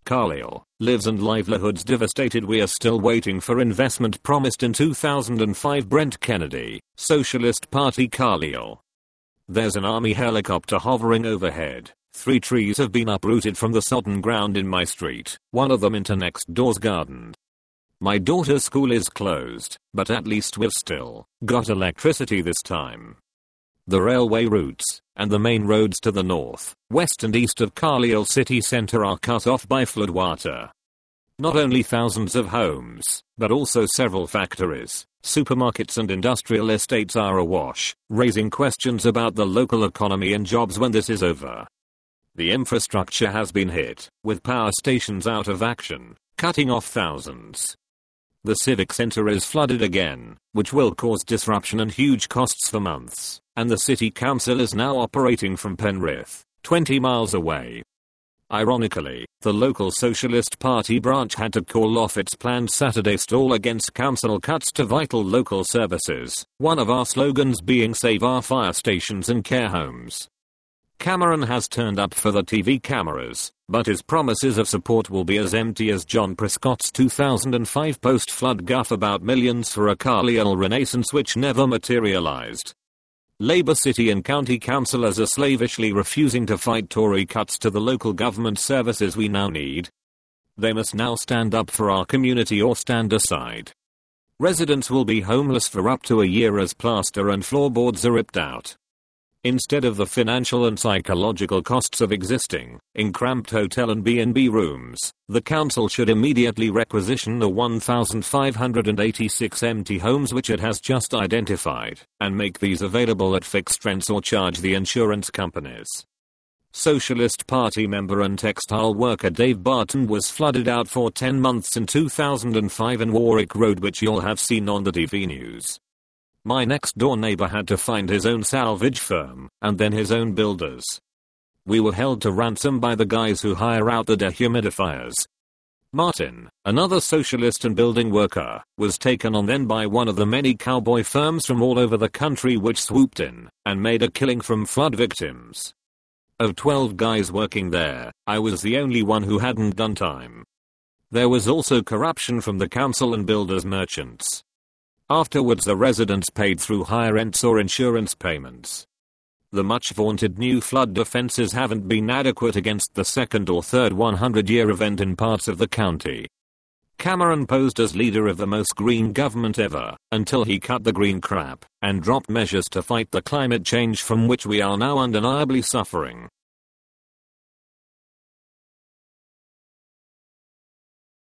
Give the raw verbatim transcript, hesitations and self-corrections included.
Carlisle, lives and livelihoods devastated. We are still waiting for investment promised in two thousand five. Brent Kennedy, Socialist Party, Carlisle. There's an army helicopter hovering overhead. Three trees have been uprooted from the sodden ground in my street, one of them into next door's garden. My daughter's school is closed, but at least we've still got electricity this time. The railway routes, and the main roads to the north, west and east of Carlisle city centre are cut off by floodwater. Not only thousands of homes, but also several factories, supermarkets and industrial estates are awash, raising questions about the local economy and jobs when this is over. The infrastructure has been hit, with power stations out of action, cutting off thousands. The civic centre is flooded again, which will cause disruption and huge costs for months, and the city council is now operating from Penrith, twenty miles away. Ironically, the local Socialist Party branch had to call off its planned Saturday stall against council cuts to vital local services, one of our slogans being Save Our Fire Stations and Care Homes. Cameron has turned up for the T V cameras, but his promises of support will be as empty as John Prescott's two thousand five post-flood guff about millions for a Carlisle renaissance which never materialized. Labour city and county councillors are slavishly refusing to fight Tory cuts to the local government services we now need. They must now stand up for our community or stand aside. Residents will be homeless for up to a year as plaster and floorboards are ripped out. Instead of the financial and psychological costs of existing in cramped hotel and B and B rooms, the council should immediately requisition the one thousand five hundred eighty-six empty homes which it has just identified, and make these available at fixed rents or charge the insurance companies. Socialist Party member and textile worker Dave Barton was flooded out for ten months in two thousand five in Warwick Road, which you'll have seen on the T V news. My next door neighbor had to find his own salvage firm, and then his own builders. We were held to ransom by the guys who hire out the dehumidifiers. Martin, another socialist and building worker, was taken on then by one of the many cowboy firms from all over the country which swooped in and made a killing from flood victims. Of twelve guys working there, I was the only one who hadn't done time. There was also corruption from the council and builders merchants. Afterwards the residents paid through higher rents or insurance payments. The much vaunted new flood defences haven't been adequate against the second or third hundred year event in parts of the county. Cameron posed as leader of the most green government ever, until he cut the green crap, and dropped measures to fight the climate change from which we are now undeniably suffering.